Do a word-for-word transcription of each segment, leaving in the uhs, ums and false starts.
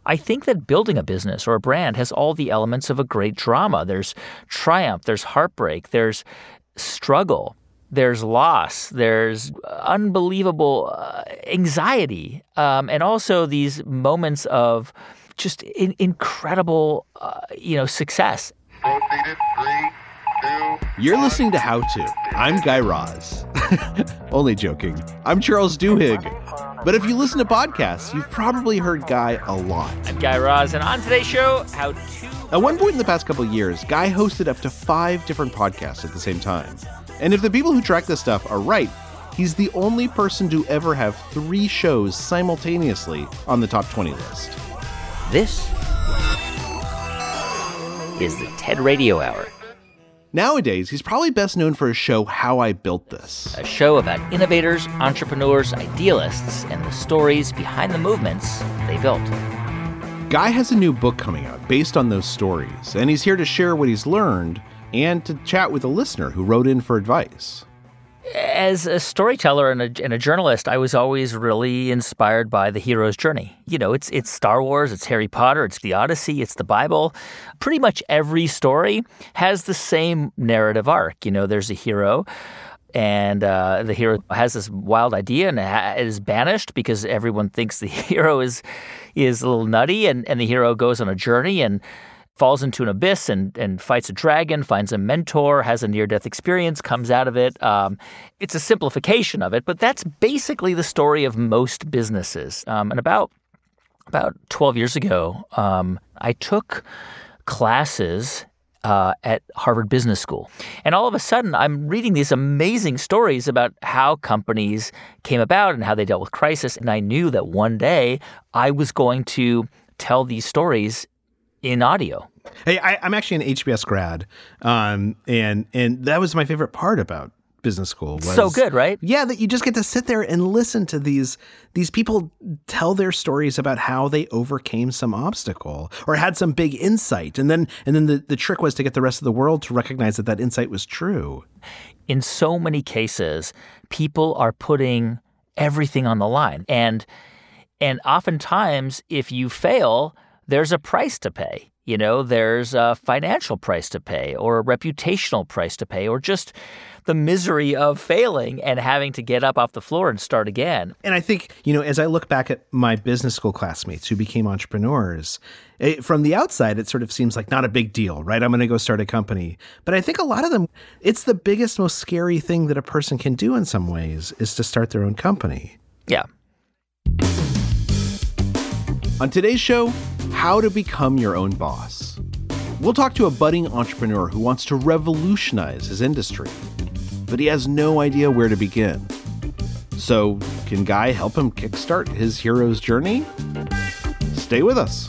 I think that building a business or a brand has all the elements of a great drama. There's triumph, there's heartbreak, there's struggle, there's loss, there's unbelievable uh, anxiety, um, and also these moments of just in- incredible, uh, you know, success. Proceeded, three, two, You're listening to How To. I'm Guy Raz. Only joking. I'm Charles Duhigg. But if you listen to podcasts, you've probably heard Guy a lot. I'm Guy Raz, and on today's show, How To. At one point in the past couple of years, Guy hosted up to five different podcasts at the same time. And if the people who track this stuff are right, he's the only person to ever have three shows simultaneously on the top twenty list. This is the TED Radio Hour. Nowadays, he's probably best known for his show, How I Built This. A show about innovators, entrepreneurs, idealists, and the stories behind the movements they built. Guy has a new book coming out based on those stories, and he's here to share what he's learned and to chat with a listener who wrote in for advice. As a storyteller and a, and a journalist, I was always really inspired by the hero's journey. You know, it's it's Star Wars, it's Harry Potter, it's the Odyssey, it's the Bible. Pretty much every story has the same narrative arc. You know, there's a hero, and uh, the hero has this wild idea and ha- is banished because everyone thinks the hero is is a little nutty, and, and the hero goes on a journey and falls into an abyss and, and fights a dragon, finds a mentor, has a near-death experience, comes out of it. Um, it's a simplification of it, but that's basically the story of most businesses. Um, and about about twelve years ago, um, I took classes uh, at Harvard Business School. And all of a sudden, I'm reading these amazing stories about how companies came about and how they dealt with crisis. And I knew that one day I was going to tell these stories in audio. Hey, I, I'm actually an H B S grad, um, and and that was my favorite part about business school. Was, so good, right? Yeah, that you just get to sit there and listen to these these people tell their stories about how they overcame some obstacle or had some big insight, and then and then the, the trick was to get the rest of the world to recognize that that insight was true. In so many cases, people are putting everything on the line, and and oftentimes, if you fail, there's a price to pay. You know, there's a financial price to pay or a reputational price to pay or just the misery of failing and having to get up off the floor and start again. And I think, you know, as I look back at my business school classmates who became entrepreneurs, it, from the outside, it sort of seems like not a big deal, right? I'm going to go start a company. But I think a lot of them, it's the biggest, most scary thing that a person can do in some ways is to start their own company. Yeah. On today's show, how to become your own boss. We'll talk to a budding entrepreneur who wants to revolutionize his industry, but he has no idea where to begin. So, can Guy help him kickstart his hero's journey? Stay with us.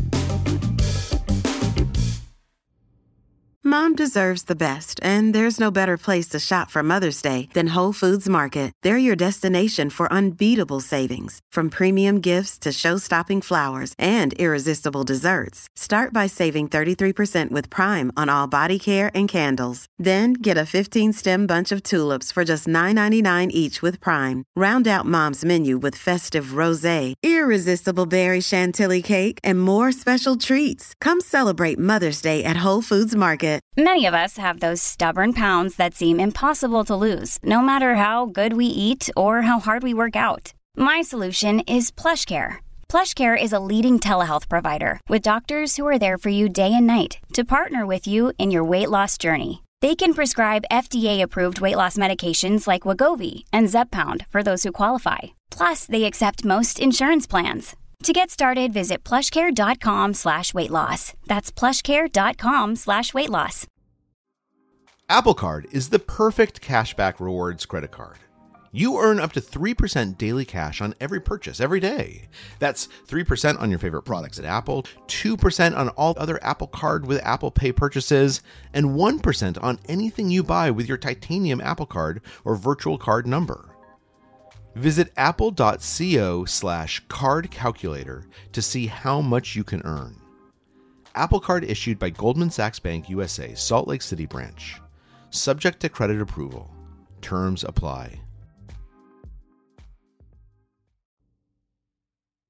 Mom deserves the best, and there's no better place to shop for Mother's Day than Whole Foods Market. They're your destination for unbeatable savings, from premium gifts to show-stopping flowers and irresistible desserts. Start by saving thirty-three percent with Prime on all body care and candles. Then get a fifteen-stem bunch of tulips for just nine ninety-nine each with Prime. Round out Mom's menu with festive rosé, irresistible berry chantilly cake, and more special treats. Come celebrate Mother's Day at Whole Foods Market. Many of us have those stubborn pounds that seem impossible to lose, no matter how good we eat or how hard we work out. My solution is PlushCare. PlushCare is a leading telehealth provider with doctors who are there for you day and night to partner with you in your weight loss journey. They can prescribe F D A-approved weight loss medications like Wegovy and Zepbound for those who qualify. Plus, they accept most insurance plans. To get started, visit plushcare.com slash weight loss. That's plushcare.com slash weight loss. Apple Card is the perfect cashback rewards credit card. You earn up to three percent daily cash on every purchase every day. That's three percent on your favorite products at Apple, two percent on all other Apple Card with Apple Pay purchases, and one percent on anything you buy with your titanium Apple Card or virtual card number. Visit apple.co slash card calculator to see how much you can earn. Apple Card issued by Goldman Sachs Bank U S A, Salt Lake City branch. Subject to credit approval. Terms apply.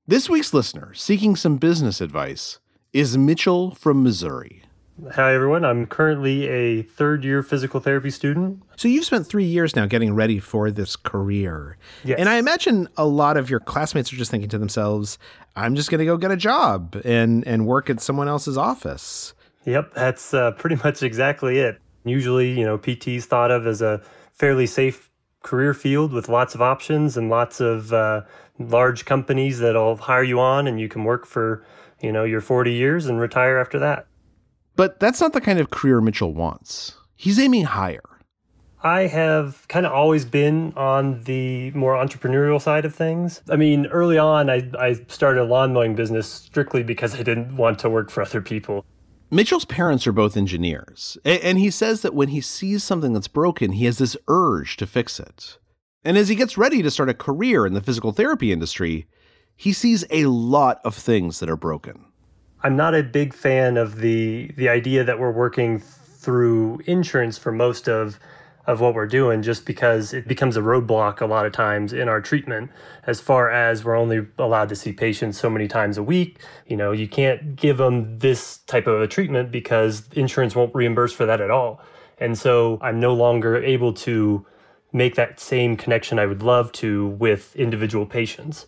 This week's listener, seeking some business advice, is Mitchell from Missouri. Hi, everyone. I'm currently a third-year physical therapy student. So you've spent three years now getting ready for this career. Yes. And I imagine a lot of your classmates are just thinking to themselves, I'm just going to go get a job and, and work at someone else's office. Yep, that's uh, pretty much exactly it. Usually, you know, P T is thought of as a fairly safe career field with lots of options and lots of uh, large companies that'll hire you on and you can work for, you know, your forty years and retire after that. But that's not the kind of career Mitchell wants. He's aiming higher. I have kind of always been on the more entrepreneurial side of things. I mean, early on, I, I started a lawn mowing business strictly because I didn't want to work for other people. Mitchell's parents are both engineers, and he says that when he sees something that's broken, he has this urge to fix it. And as he gets ready to start a career in the physical therapy industry, he sees a lot of things that are broken. I'm not a big fan of the the idea that we're working through insurance for most of of what we're doing, just because it becomes a roadblock a lot of times in our treatment, as far as we're only allowed to see patients so many times a week. You know, you can't give them this type of a treatment because insurance won't reimburse for that at all. And so I'm no longer able to make that same connection I would love to with individual patients.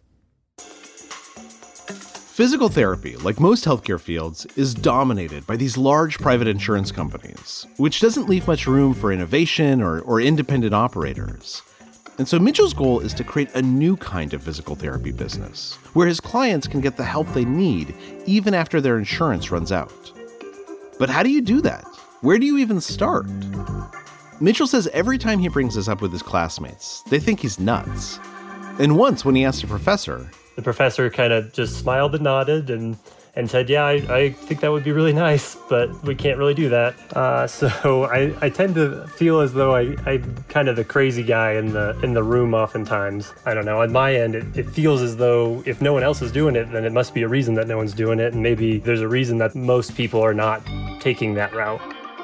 Physical therapy, like most healthcare fields, is dominated by these large private insurance companies, which doesn't leave much room for innovation or, or independent operators. And so Mitchell's goal is to create a new kind of physical therapy business, where his clients can get the help they need even after their insurance runs out. But how do you do that? Where do you even start? Mitchell says every time he brings this up with his classmates, they think he's nuts. And once when he asked a professor, the professor kind of just smiled and nodded and, and said, yeah, I, I think that would be really nice, but we can't really do that. Uh, so I, I tend to feel as though I, I'm kind of the crazy guy in the in the room oftentimes. I don't know. On my end, it, it feels as though if no one else is doing it, then it must be a reason that no one's doing it. And maybe there's a reason that most people are not taking that route.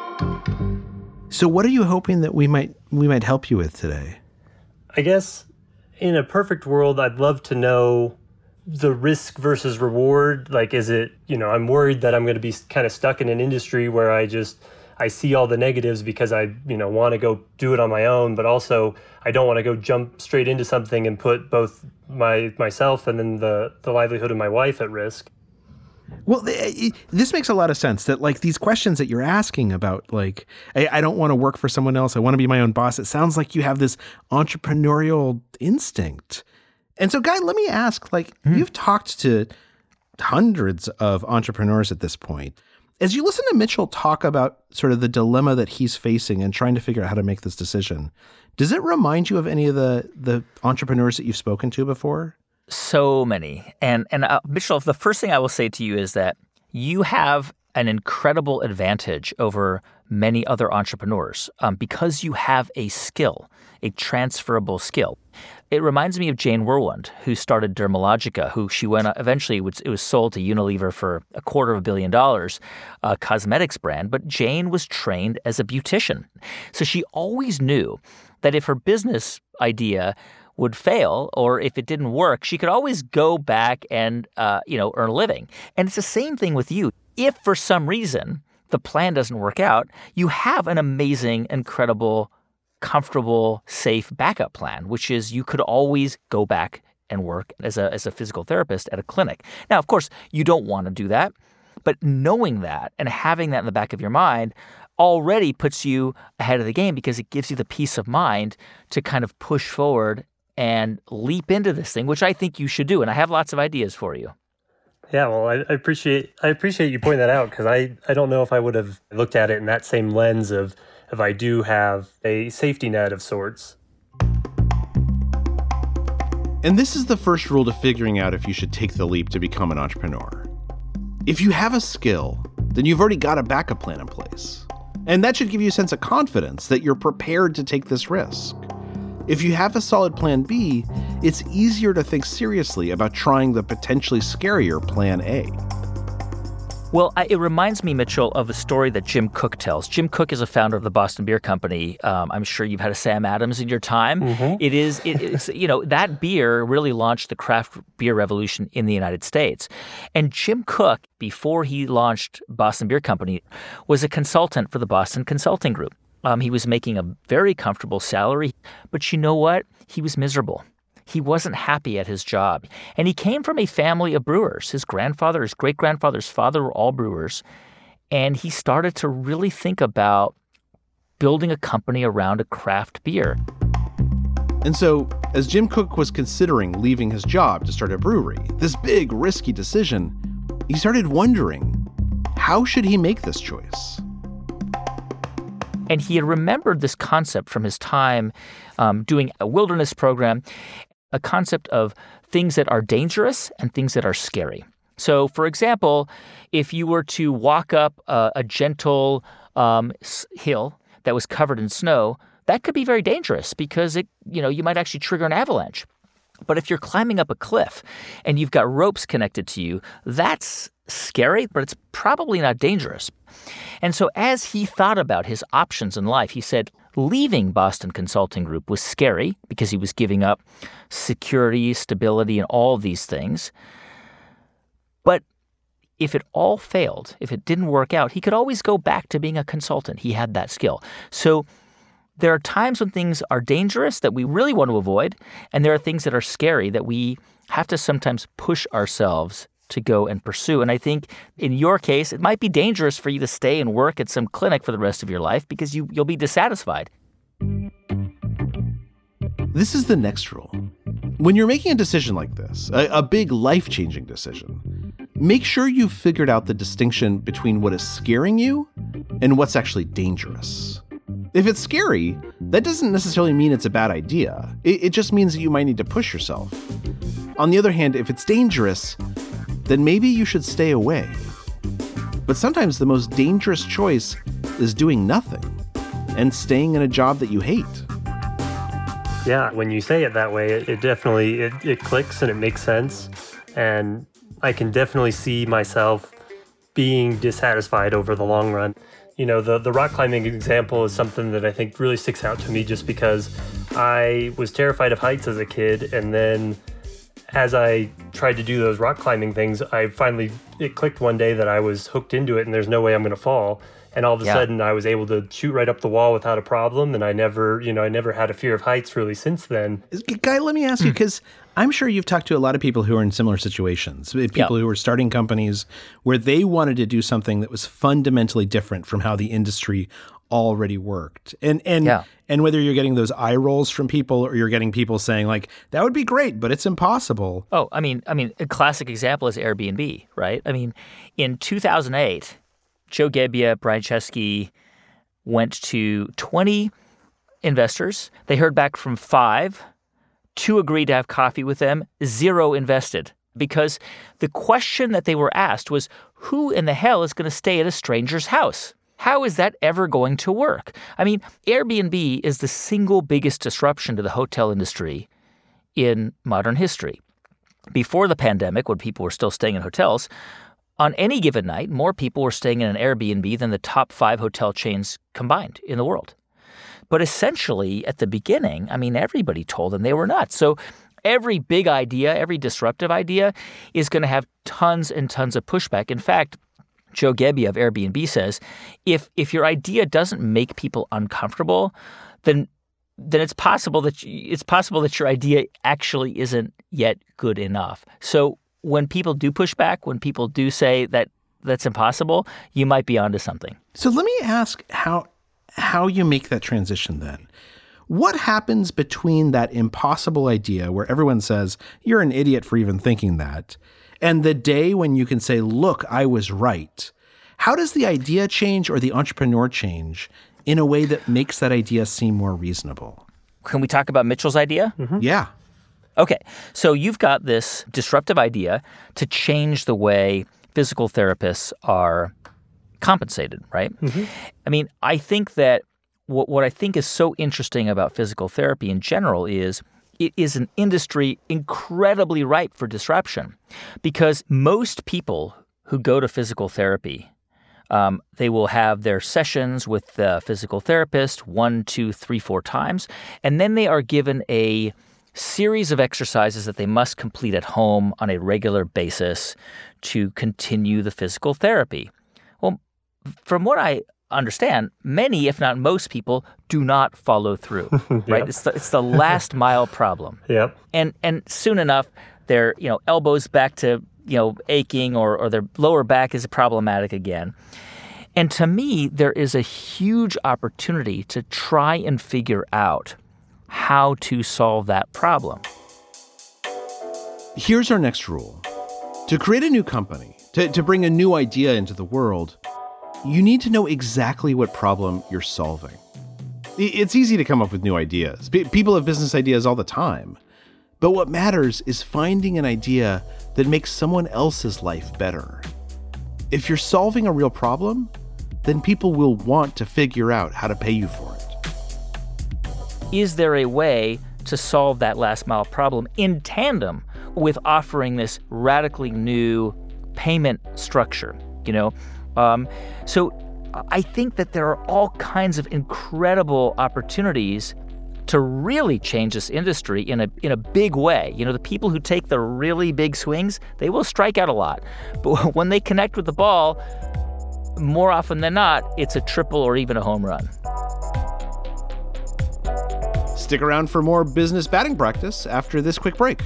So what are you hoping that we might we might help you with today? I guess in a perfect world, I'd love to know the risk versus reward. Like, is it, you know, I'm worried that I'm going to be kind of stuck in an industry where I just, I see all the negatives because I, you know, want to go do it on my own, but also I don't want to go jump straight into something and put both my myself and then the, the livelihood of my wife at risk. Well, this makes a lot of sense that, like, these questions that you're asking about, like, I, I don't want to work for someone else. I want to be my own boss. It sounds like you have this entrepreneurial instinct. And so, Guy, let me ask, like, mm. you've talked to hundreds of entrepreneurs at this point. As you listen to Mitchell talk about sort of the dilemma that he's facing and trying to figure out how to make this decision, does it remind you of any of the, the entrepreneurs that you've spoken to before? So many. And, and uh, Mitchell, the first thing I will say to you is that you have an incredible advantage over many other entrepreneurs um, because you have a skill, a transferable skill. It reminds me of Jane Werwand, who started Dermalogica, who she went eventually, it was sold to Unilever for a quarter of a billion dollars, a cosmetics brand. But Jane was trained as a beautician. So she always knew that if her business idea would fail or if it didn't work, she could always go back and, uh, you know, earn a living. And it's the same thing with you. If for some reason the plan doesn't work out, you have an amazing, incredible, comfortable, safe backup plan, which is you could always go back and work as a as a physical therapist at a clinic. Now, of course, you don't want to do that, but knowing that and having that in the back of your mind already puts you ahead of the game because it gives you the peace of mind to kind of push forward and leap into this thing, which I think you should do. And I have lots of ideas for you. Yeah, well, I, I appreciate I appreciate you pointing that out because I, I don't know if I would have looked at it in that same lens of if I do have a safety net of sorts. And this is the first rule to figuring out if you should take the leap to become an entrepreneur. If you have a skill, then you've already got a backup plan in place. And that should give you a sense of confidence that you're prepared to take this risk. If you have a solid plan B, it's easier to think seriously about trying the potentially scarier plan A. Well, I, it reminds me, Mitchell, of a story that Jim Koch tells. Jim Koch is a founder of the Boston Beer Company. Um, I'm sure you've had a Sam Adams in your time. Mm-hmm. It is, it, it's, you know, that beer really launched the craft beer revolution in the United States. And Jim Koch, before he launched Boston Beer Company, was a consultant for the Boston Consulting Group. Um, he was making a very comfortable salary, but you know what? He was miserable. He wasn't happy at his job. And he came from a family of brewers. His grandfather, his great-grandfather's father were all brewers. And he started to really think about building a company around a craft beer. And so, as Jim Koch was considering leaving his job to start a brewery, this big, risky decision, he started wondering, how should he make this choice? And he had remembered this concept from his time um, doing a wilderness program, a concept of things that are dangerous and things that are scary. So, for example, if you were to walk up a, a gentle um, hill that was covered in snow, that could be very dangerous because it, you know, you might actually trigger an avalanche. But if you're climbing up a cliff and you've got ropes connected to you, that's scary, but it's probably not dangerous. And so as he thought about his options in life, he said leaving Boston Consulting Group was scary because he was giving up security, stability, and all of these things. But if it all failed, if it didn't work out, he could always go back to being a consultant. He had that skill. So there are times when things are dangerous that we really want to avoid, and there are things that are scary that we have to sometimes push ourselves to go and pursue. And I think in your case, it might be dangerous for you to stay and work at some clinic for the rest of your life because you, you'll be dissatisfied. This is the next rule. When you're making a decision like this, a, a big life-changing decision, make sure you've figured out the distinction between what is scaring you and what's actually dangerous. If it's scary, that doesn't necessarily mean it's a bad idea. It, it just means that you might need to push yourself. On the other hand, if it's dangerous, then maybe you should stay away. But sometimes the most dangerous choice is doing nothing and staying in a job that you hate. Yeah, when you say it that way, it, it definitely, it, it clicks and it makes sense. And I can definitely see myself being dissatisfied over the long run. You know, the, the rock climbing example is something that I think really sticks out to me just because I was terrified of heights as a kid. And then as I tried to do those rock climbing things, I finally, it clicked one day that I was hooked into it and there's no way I'm going to fall. And all of a yeah. sudden I was able to shoot right up the wall without a problem. And I never, you know, I never had a fear of heights really since then. Guy, let me ask you, because I'm sure you've talked to a lot of people who are in similar situations, people yeah. who are starting companies where they wanted to do something that was fundamentally different from how the industry already worked. And and yeah. and whether you're getting those eye rolls from people or you're getting people saying like, that would be great, but it's impossible. Oh, I mean, I mean, a classic example is Airbnb, right? I mean, in two thousand eight, Joe Gebbia, Brian Chesky went to twenty investors. They heard back from five. Two agreed to have coffee with them. Zero invested. Because the question that they were asked was, who in the hell is going to stay at a stranger's house? How is that ever going to work? I mean, Airbnb is the single biggest disruption to the hotel industry in modern history. Before the pandemic, when people were still staying in hotels, on any given night, more people were staying in an Airbnb than the top five hotel chains combined in the world. But essentially, at the beginning, I mean, everybody told them they were nuts. So every big idea, every disruptive idea is going to have tons and tons of pushback. In fact, Joe Gebbia of Airbnb says, if if your idea doesn't make people uncomfortable, then then it's possible that you, it's possible that your idea actually isn't yet good enough. So when people do push back, when people do say that that's impossible, you might be onto something. So let me ask how how you make that transition then. What happens between that impossible idea where everyone says, you're an idiot for even thinking that, and the day when you can say, look, I was right? How does the idea change or the entrepreneur change in a way that makes that idea seem more reasonable? Can we talk about Mitchell's idea? Mm-hmm. Yeah. Okay, so you've got this disruptive idea to change the way physical therapists are compensated, right? Mm-hmm. I mean, I think that what, what I think is so interesting about physical therapy in general is it is an industry incredibly ripe for disruption because most people who go to physical therapy, um, they will have their sessions with the physical therapist one, two, three, four times, and then they are given a series of exercises that they must complete at home on a regular basis to continue the physical therapy. Well, from what I understand, many, if not most people, do not follow through, right? Yep. It's the, it's the last mile problem. Yep. And and soon enough, their you know elbows back to you know aching, or or their lower back is problematic again. And to me, there is a huge opportunity to try and figure out how to solve that problem. Here's our next rule. To create a new company, to, to bring a new idea into the world, you need to know exactly what problem you're solving. It's easy to come up with new ideas. P- people have business ideas all the time. But what matters is finding an idea that makes someone else's life better. If you're solving a real problem, then people will want to figure out how to pay you for it. Is there a way to solve that last mile problem in tandem with offering this radically new payment structure? You know, um, so I think that there are all kinds of incredible opportunities to really change this industry in a in a big way. You know, the people who take the really big swings, they will strike out a lot. But when they connect with the ball, more often than not, it's a triple or even a home run. Stick around for more business batting practice after this quick break.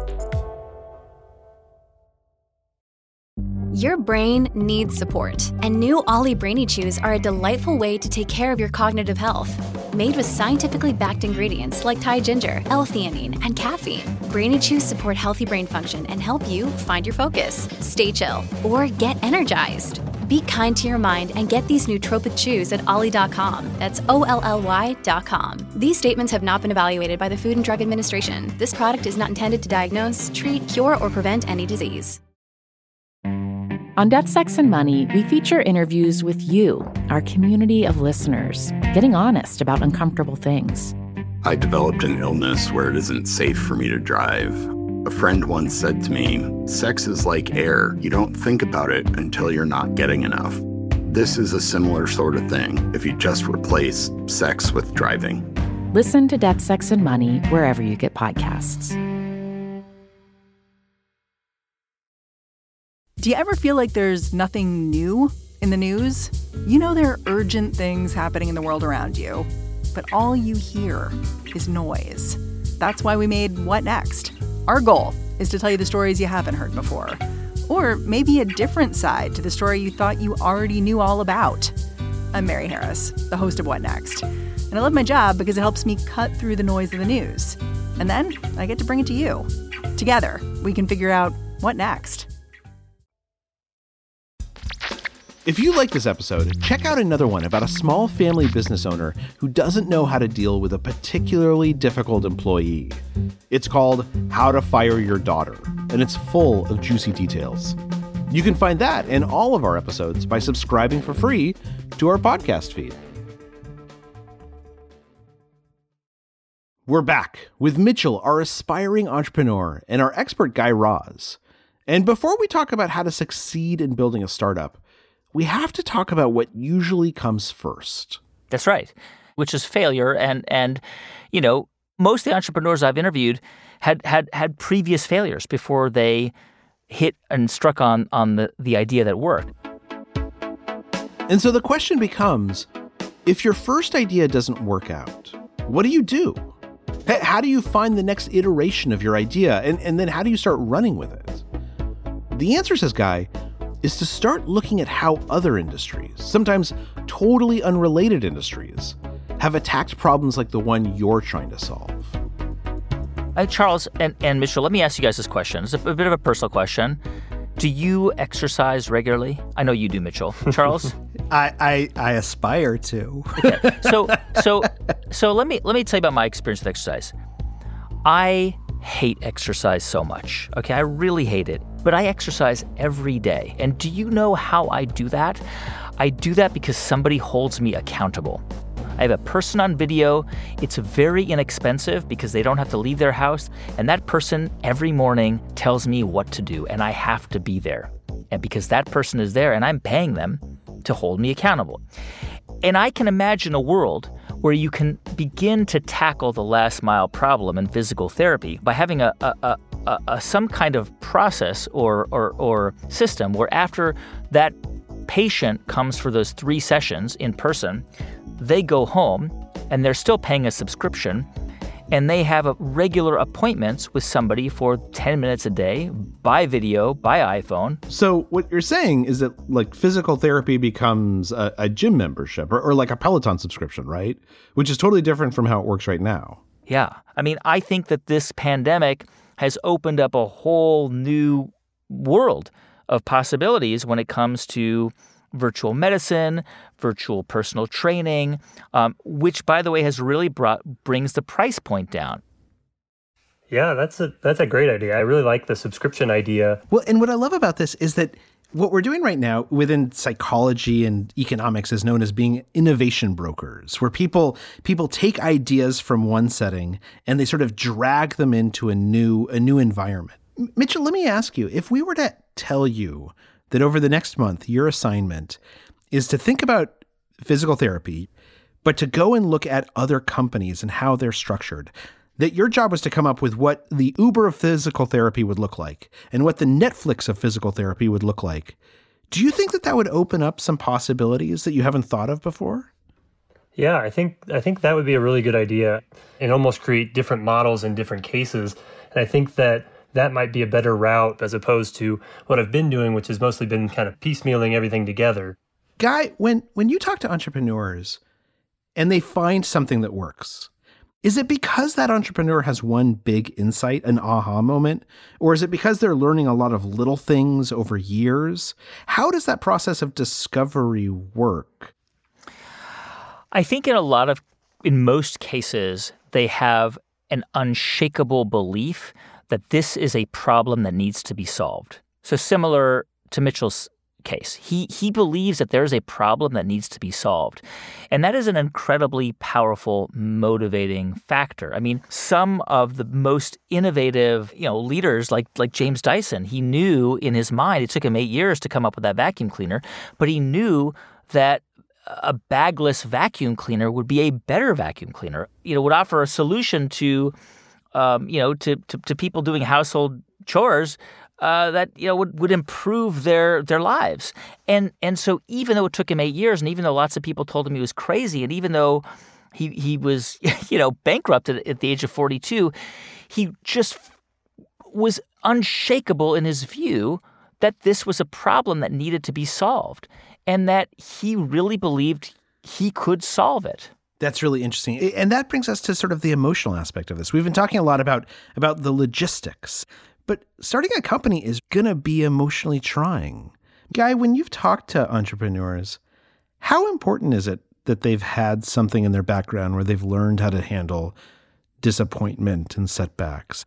Your brain needs support, and new Ollie Brainy Chews are a delightful way to take care of your cognitive health. Made with scientifically backed ingredients like Thai ginger, L-theanine, and caffeine, Brainy Chews support healthy brain function and help you find your focus, stay chill, or get energized. Be kind to your mind and get these nootropic chews at ollie dot com. That's O L L Y dot com. These statements have not been evaluated by the Food and Drug Administration. This product is not intended to diagnose, treat, cure, or prevent any disease. On Death, Sex, and Money, we feature interviews with you, our community of listeners, getting honest about uncomfortable things. I developed an illness where it isn't safe for me to drive. A friend once said to me, sex is like air. You don't think about it until you're not getting enough. This is a similar sort of thing if you just replace sex with driving. Listen to Death, Sex, and Money wherever you get podcasts. Do you ever feel like there's nothing new in the news? You know there are urgent things happening in the world around you, but all you hear is noise. That's why we made What Next? Our goal is to tell you the stories you haven't heard before, or maybe a different side to the story you thought you already knew all about. I'm Mary Harris, the host of What Next, and I love my job because it helps me cut through the noise of the news. And then I get to bring it to you. Together, we can figure out what next. If you like this episode, check out another one about a small family business owner who doesn't know how to deal with a particularly difficult employee. It's called How to Fire Your Daughter, and it's full of juicy details. You can find that and all of our episodes by subscribing for free to our podcast feed. We're back with Mitchell, our aspiring entrepreneur, and our expert Guy Raz. And before we talk about how to succeed in building a startup, we have to talk about what usually comes first. That's right, which is failure. And, and you know, most of the entrepreneurs I've interviewed had had, had previous failures before they hit and struck on, on the, the idea that worked. And so the question becomes, if your first idea doesn't work out, what do you do? How do you find the next iteration of your idea? And, and then how do you start running with it? The answer, says Guy, is to start looking at how other industries, sometimes totally unrelated industries, have attacked problems like the one you're trying to solve. Uh, Charles and, and Mitchell, let me ask you guys this question. It's a, a bit of a personal question. Do you exercise regularly? I know you do, Mitchell. Charles? I, I I aspire to. Okay. So so so let me let me tell you about my experience with exercise. I hate exercise so much. Okay, I really hate it. But I exercise every day. And do you know how I do that? I do that because somebody holds me accountable. I have a person on video. It's very inexpensive because they don't have to leave their house. And that person every morning tells me what to do, and I have to be there. and because that person is there and I'm paying them to hold me accountable. And I can imagine a world where you can begin to tackle the last mile problem in physical therapy by having a, a, a, a, a some kind of process or, or, or system where after that patient comes for those three sessions in person, they go home and they're still paying a subscription, and they have a regular appointments with somebody for ten minutes a day by video, by iPhone. So what you're saying is that like physical therapy becomes a, a gym membership or, or like a Peloton subscription, right? Which is totally different from how it works right now. Yeah. I mean, I think that this pandemic has opened up a whole new world of possibilities when it comes to virtual medicine, virtual personal training, um, which, by the way, has really brought brings the price point down. Yeah, that's a that's a great idea. I really like the subscription idea. Well, and what I love about this is that what we're doing right now within psychology and economics is known as being innovation brokers, where people people take ideas from one setting and they sort of drag them into a new a new environment. Mitchell, let me ask you, if we were to tell you that over the next month, your assignment is to think about physical therapy, but to go and look at other companies and how they're structured, that your job was to come up with what the Uber of physical therapy would look like and what the Netflix of physical therapy would look like. Do you think that that would open up some possibilities that you haven't thought of before? Yeah, I think I think that would be a really good idea and almost create different models in different cases. And I think that that might be a better route as opposed to what I've been doing, which has mostly been kind of piecemealing everything together. Guy, when when you talk to entrepreneurs and they find something that works, is it because that entrepreneur has one big insight, an aha moment? Or is it because they're learning a lot of little things over years? How does that process of discovery work? I think in a lot of, in most cases, they have an unshakable belief that this is a problem that needs to be solved. So similar to Mitchell's case, he he believes that there's a problem that needs to be solved. And that is an incredibly powerful, motivating factor. I mean, some of the most innovative, you know, leaders like like James Dyson, he knew in his mind, it took him eight years to come up with that vacuum cleaner, but he knew that a bagless vacuum cleaner would be a better vacuum cleaner. You know, would offer a solution to Um, you know, to, to to people doing household chores uh, that, you know, would, would improve their their lives. And and so even though it took him eight years and even though lots of people told him he was crazy and even though he, he was, you know, bankrupt at, at the age of forty-two, he just was unshakable in his view that this was a problem that needed to be solved and that he really believed he could solve it. That's really interesting. And that brings us to sort of the emotional aspect of this. We've been talking a lot about, about the logistics, but starting a company is going to be emotionally trying. Guy, when you've talked to entrepreneurs, how important is it that they've had something in their background where they've learned how to handle disappointment and setbacks?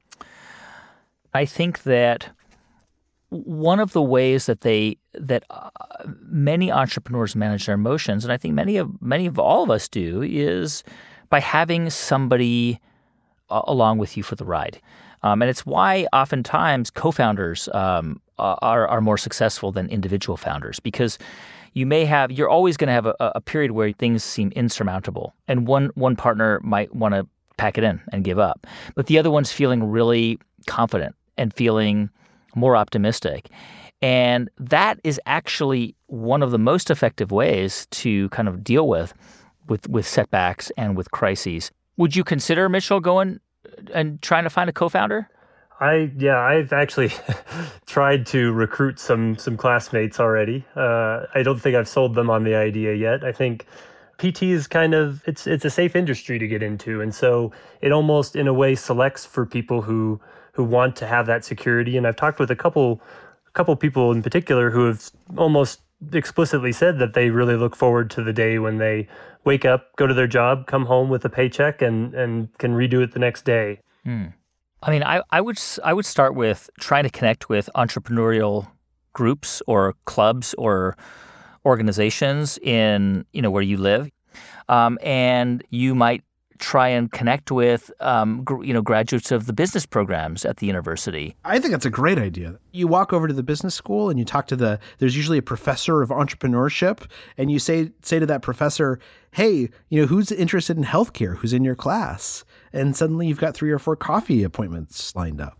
I think that one of the ways that they that uh, many entrepreneurs manage their emotions, and I think many of many of all of us do, is by having somebody uh, along with you for the ride. Um, and it's why oftentimes co-founders um, are are more successful than individual founders, because you may have you're always going to have a, a period where things seem insurmountable, and one one partner might want to pack it in and give up, but the other one's feeling really confident and feeling more optimistic. And that is actually one of the most effective ways to kind of deal with, with, with setbacks and with crises. Would you consider, Mitchell, going and trying to find a co-founder? I yeah, I've actually tried to recruit some some classmates already. Uh, I don't think I've sold them on the idea yet. I think P T is kind of it's it's a safe industry to get into, and so it almost in a way selects for people who who want to have that security. And I've talked with a couple a couple people in particular who have almost explicitly said that they really look forward to the day when they wake up, go to their job, come home with a paycheck, and and can redo it the next day. Hmm. I mean, I, I would I would start with trying to connect with entrepreneurial groups or clubs or organizations in, you know, where you live. Um, and you might try and connect with, um, gr- you know, graduates of the business programs at the university. I think that's a great idea. You walk over to the business school and you talk to the, there's usually a professor of entrepreneurship, and you say, say to that professor, hey, you know, who's interested in healthcare? Who's in your class? And suddenly you've got three or four coffee appointments lined up.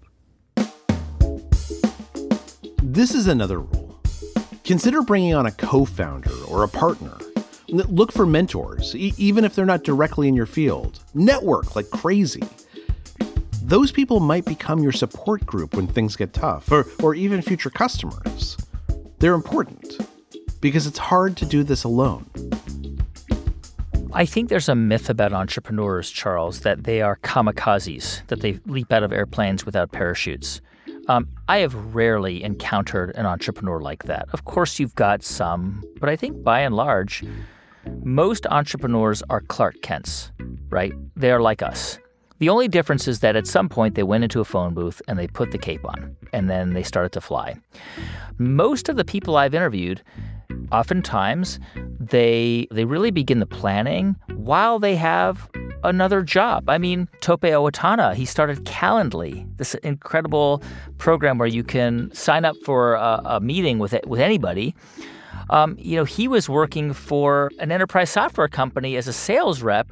This is another rule. Consider bringing on a co-founder or a partner. Look for mentors, e- even if they're not directly in your field. Network like crazy. Those people might become your support group when things get tough, or, or even future customers. They're important because it's hard to do this alone. I think there's a myth about entrepreneurs, Charles, that they are kamikazes, that they leap out of airplanes without parachutes. Um, I have rarely encountered an entrepreneur like that. Of course, you've got some, but I think by and large, most entrepreneurs are Clark Kents, right? They're like us. The only difference is that at some point they went into a phone booth and they put the cape on, and then they started to fly. Most of the people I've interviewed, oftentimes, they they really begin the planning while they have another job. I mean, Tope Owatonna, he started Calendly, this incredible program where you can sign up for a, a meeting with with anybody. Um, you know, he was working for an enterprise software company as a sales rep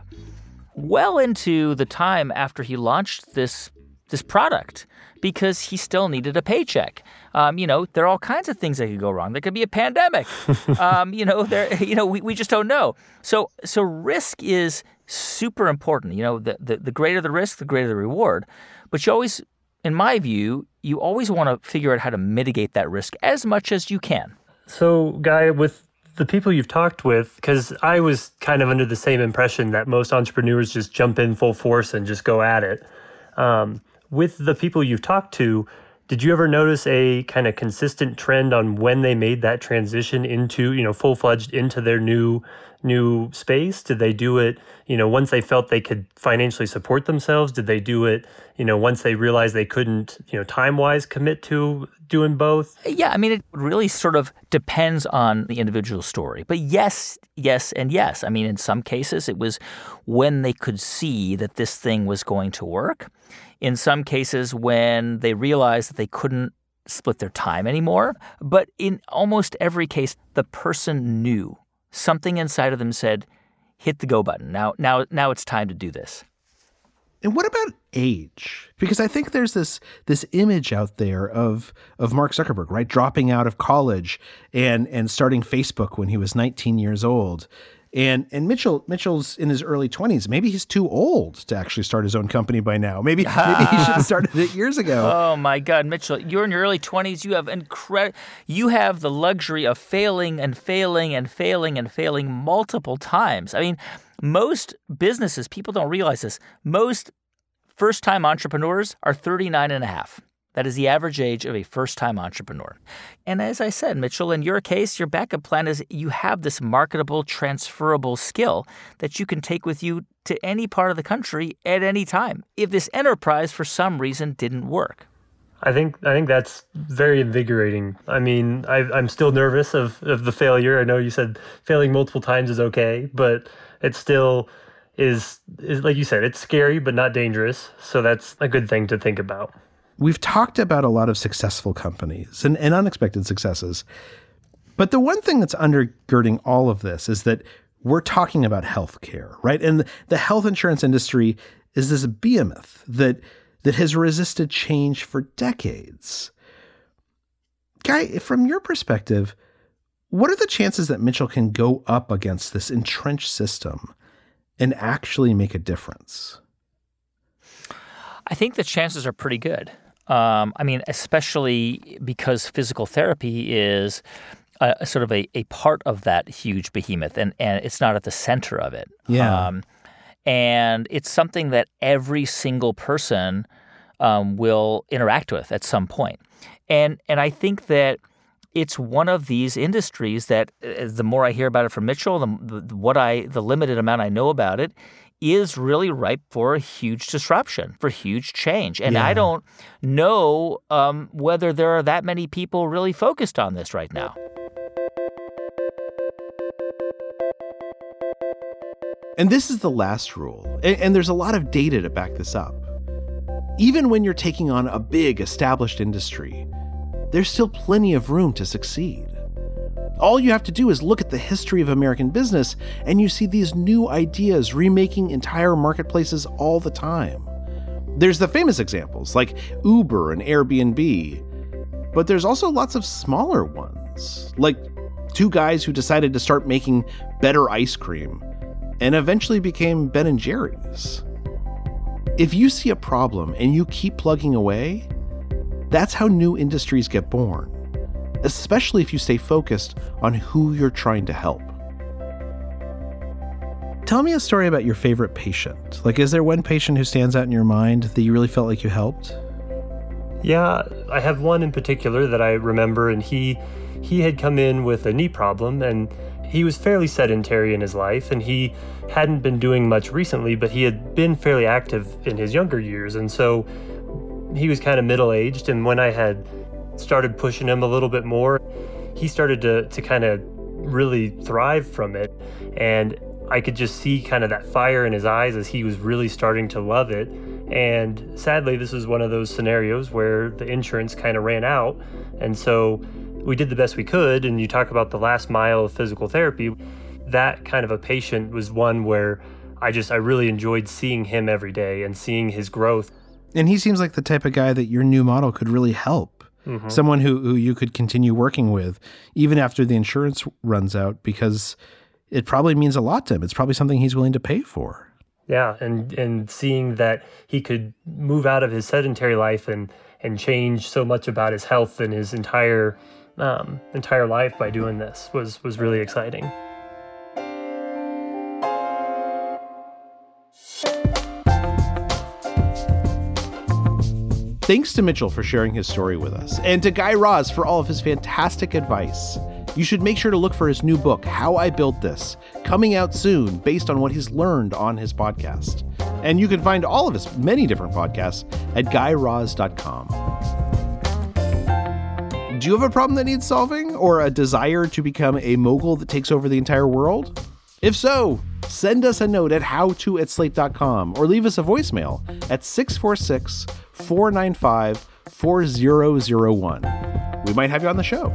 well into the time after he launched this this product because he still needed a paycheck. Um, you know, there are all kinds of things that could go wrong. There could be a pandemic. um, you know, there. You know, we, we just don't know. So so risk is super important. You know, the, the the greater the risk, the greater the reward. But you always, in my view, you always want to figure out how to mitigate that risk as much as you can. So, Guy, with the people you've talked with, because I was kind of under the same impression that most entrepreneurs just jump in full force and just go at it. Um, with the people you've talked to, did you ever notice a kind of consistent trend on when they made that transition into, you know, full-fledged into their new new space? Did they do it, you know, once they felt they could financially support themselves? Did they do it, you know, once they realized they couldn't, you know, time-wise commit to doing both? Yeah, I mean, it really sort of depends on the individual story. But yes, yes, and yes. I mean, in some cases, it was when they could see that this thing was going to work. In some cases, when they realized that they couldn't split their time anymore. But in almost every case, the person knew. Something inside of them said, hit the go button. Now, now, now it's time to do this. And what about age? Because I think there's this this image out there of of Mark Zuckerberg, right, dropping out of college and and starting Facebook when he was nineteen years old. And and Mitchell Mitchell's in his early twenties. Maybe he's too old to actually start his own company by now. Maybe maybe he should have started it years ago. Oh my God, Mitchell! You're in your early twenties. You have incredible. You have the luxury of failing and failing and failing and failing multiple times. I mean, most businesses, people don't realize this. Most first-time entrepreneurs are thirty-nine and a half. That is the average age of a first-time entrepreneur. And as I said, Mitchell, in your case, your backup plan is you have this marketable, transferable skill that you can take with you to any part of the country at any time if this enterprise, for some reason, didn't work. I think I think that's very invigorating. I mean, I, I'm still nervous of, of the failure. I know you said failing multiple times is okay, but it still is, is, like you said, it's scary but not dangerous. So that's a good thing to think about. We've talked about a lot of successful companies and, and unexpected successes. But the one thing that's undergirding all of this is that we're talking about healthcare, right? And the, the health insurance industry is this behemoth that that has resisted change for decades. Guy, from your perspective, what are the chances that Mitchell can go up against this entrenched system and actually make a difference? I think the chances are pretty good. Um, I mean, especially because physical therapy is a, a sort of a, a part of that huge behemoth, and, and it's not at the center of it. Yeah. Um, and it's something that every single person um, will interact with at some point. And and I think that it's one of these industries that uh, the more I hear about it from Mitchell, the, the what I the limited amount I know about it, is really ripe for a huge disruption, for huge change. And Yeah. I don't know um, whether there are that many people really focused on this right now. And this is the last rule, and, and there's a lot of data to back this up. Even when you're taking on a big established industry, there's still plenty of room to succeed. All you have to do is look at the history of American business, and you see these new ideas remaking entire marketplaces all the time. There's the famous examples like Uber and Airbnb, but there's also lots of smaller ones, like two guys who decided to start making better ice cream and eventually became Ben and Jerry's. If you see a problem and you keep plugging away, that's how new industries get born, especially if you stay focused on who you're trying to help. Tell me a story about your favorite patient. Like, is there one patient who stands out in your mind that you really felt like you helped? Yeah, I have one in particular that I remember, and he he had come in with a knee problem, and he was fairly sedentary in his life, and he hadn't been doing much recently, but he had been fairly active in his younger years, and so he was kind of middle-aged, and when I had started pushing him a little bit more, he started to, to kind of really thrive from it, and I could just see kind of that fire in his eyes as he was really starting to love it. And sadly, this was one of those scenarios where the insurance kind of ran out. And so we did the best we could. And you talk about the last mile of physical therapy. That kind of a patient was one where I just, I really enjoyed seeing him every day and seeing his growth. And he seems like the type of guy that your new model could really help. Mm-hmm. Someone who, who you could continue working with even after the insurance runs out, because it probably means a lot to him. It's probably something he's willing to pay for. Yeah, and and seeing that he could move out of his sedentary life and and change so much about his health and his entire um, entire life by doing this was was really exciting. Thanks to Mitchell for sharing his story with us, and to Guy Raz for all of his fantastic advice. You should make sure to look for his new book, How I Built This, coming out soon based on what he's learned on his podcast. And you can find all of his many different podcasts at guy raz dot com. Do you have a problem that needs solving, or a desire to become a mogul that takes over the entire world? If so, send us a note at how to at slate dot com or leave us a voicemail at six four six, four nine five, four zero zero one. We might have you on the show.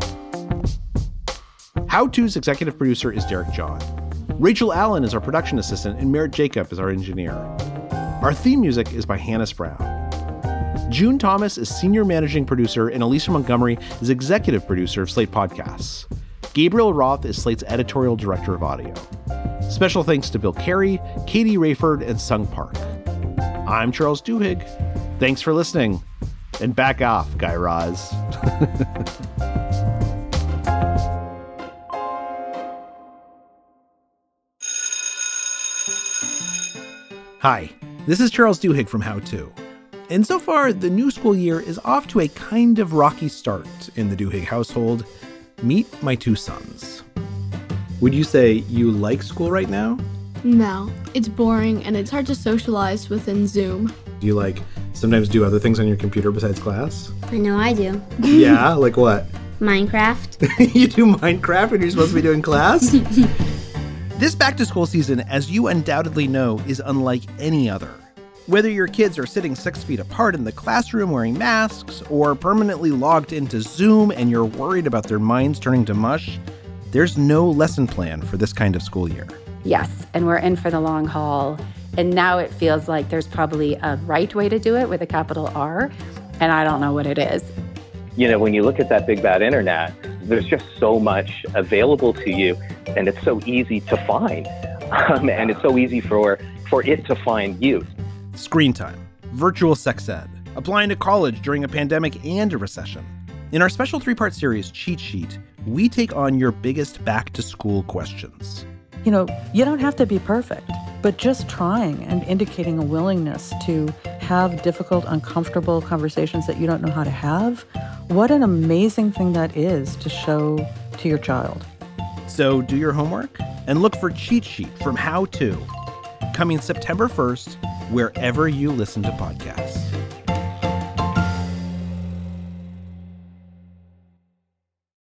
How To's executive producer is Derek John. Rachel Allen is our production assistant, and Merritt Jacob is our engineer. Our theme music is by Hannes Brown. June Thomas is senior managing producer, and Alicia Montgomery is executive producer of Slate Podcasts. Gabriel Roth is Slate's editorial director of audio. Special thanks to Bill Carey, Katie Rayford, and Sung Park. I'm Charles Duhigg. Thanks for listening. And back off, Guy Raz. Hi, this is Charles Duhigg from How To. And so far, the new school year is off to a kind of rocky start in the Duhigg household. Meet my two sons. Would you say you like school right now? No, it's boring and it's hard to socialize within Zoom. Do you like sometimes do other things on your computer besides class? I know I do. Yeah, like what? Minecraft. You do Minecraft when you're supposed to be doing class? This back-to-school season, as you undoubtedly know, is unlike any other. Whether your kids are sitting six feet apart in the classroom wearing masks, or permanently logged into Zoom and you're worried about their minds turning to mush, there's no lesson plan for this kind of school year. Yes, and we're in for the long haul. And now it feels like there's probably a right way to do it with a capital R, and I don't know what it is. You know, when you look at that big bad internet, there's just so much available to you, and it's so easy to find. Um, and it's so easy for, for it to find you. Screen time, virtual sex ed, applying to college during a pandemic and a recession. In our special three-part series, Cheat Sheet, we take on your biggest back-to-school questions. You know, you don't have to be perfect, but just trying and indicating a willingness to have difficult, uncomfortable conversations that you don't know how to have, what an amazing thing that is to show to your child. So do your homework and look for Cheat Sheet from How To, coming September first, wherever you listen to podcasts.